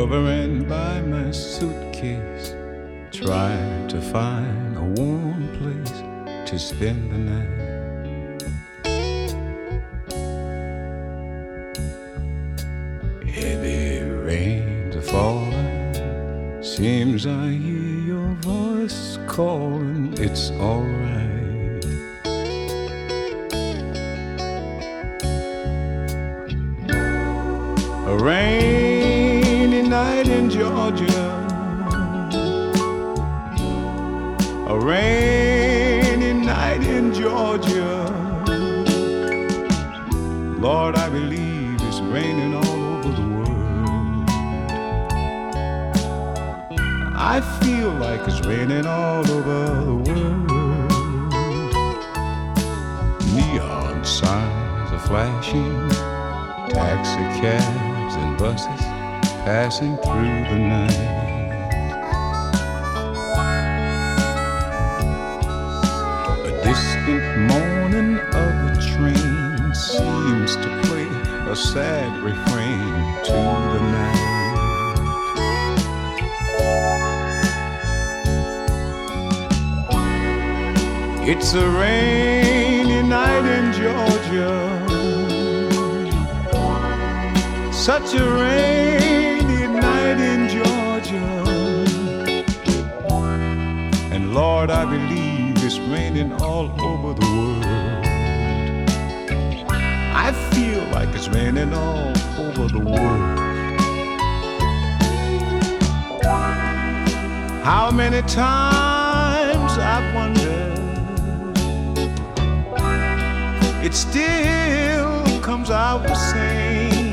hovering by my suitcase, trying to find a warm place to spend the night. Heavy rains are falling, seems I hear your voice calling, it's alright. A rainy night in Georgia, a rainy night in Georgia. Lord, I believe it's raining all over the world. I feel like it's raining all over the world. Neon signs are flashing, taxi cabs and buses passing through the night. A distant moaning of a train seems to play a sad refrain to the night. It's a rainy night in Georgia, such a rainy night in Georgia. And Lord, I believe it's raining all over the world. I feel like it's raining all over the world. How many times I've wondered, it still comes out the same.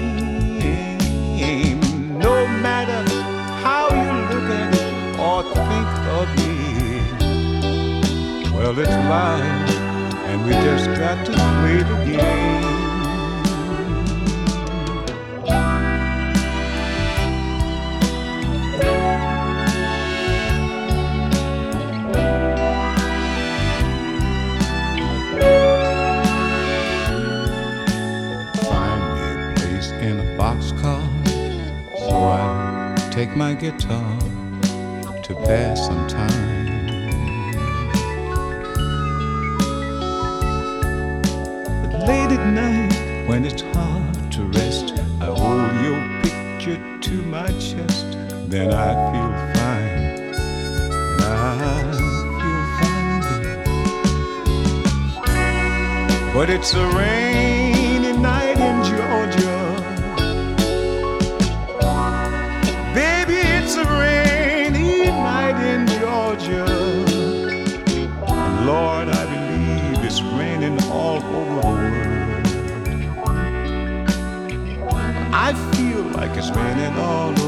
No matter how you look at it or think of it, well, it's life, and we just got to play the game. Boxcar, so I take my guitar to pass some time. But late at night, when it's hard to rest, I hold your picture to my chest. Then I feel fine, I feel fine. But it's a rainy night in Georgia. In Georgia, and Lord, I believe it's raining all over the world. I feel like it's raining all